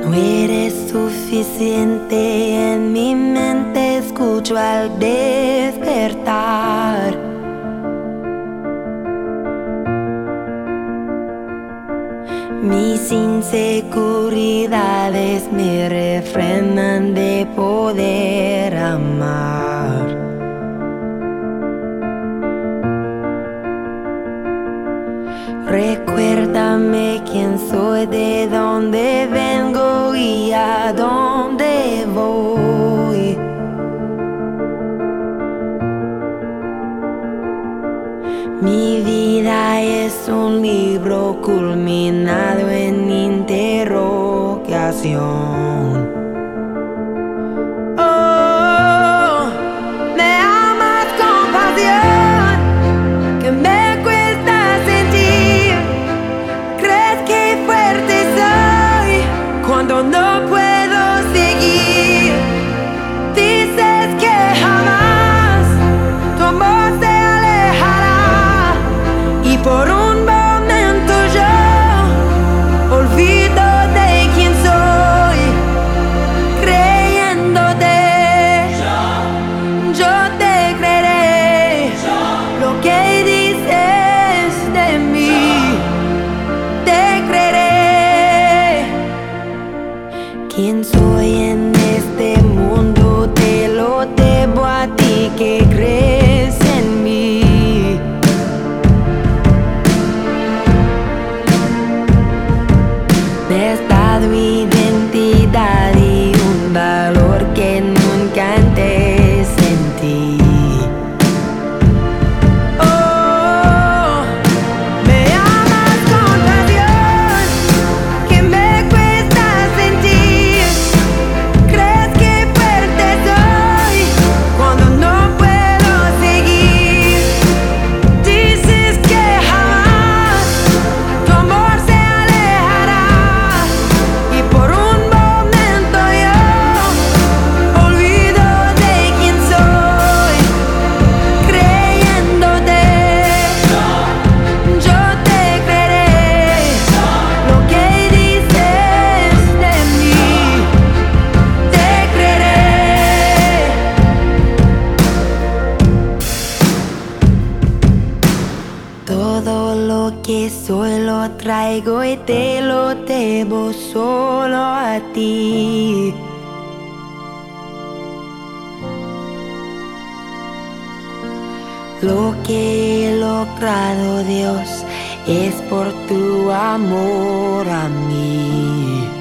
No eres suficiente, en mi mente escucho al despertar. Mis inseguridades me refrenan de poder amar. Recuérdame quién soy, de dónde vengo y a dónde voy. Mi vida es un libro culminado en interrogación. Oh, me amas con pasión que me cuesta sentir. ¿Crees que fuerte soy cuando no puedo seguir? Dices que jamás tu amor se alejará, y por un momento yo olvido de quién soy, creyéndote. Yo te creeré lo que dices de mí. Te creeré. ¿Quién soy en este mundo? Te lo debo a ti que crees en mí. Me has dado identidad y un valor que nunca antes sentí. Oh, me amas con pasión que me cuesta sentir. ¿Crees que fuerte soy cuando no puedo seguir? Dices que jamás tu amor se alejará, y por un momento yo olvido de quién soy, creyéndote. Yo te creeré lo que dices de mí. Te creeré. Todo lo que soy lo traigo y te lo debo solo a ti. Lo que he logrado, Dios, es por tu amor a mí.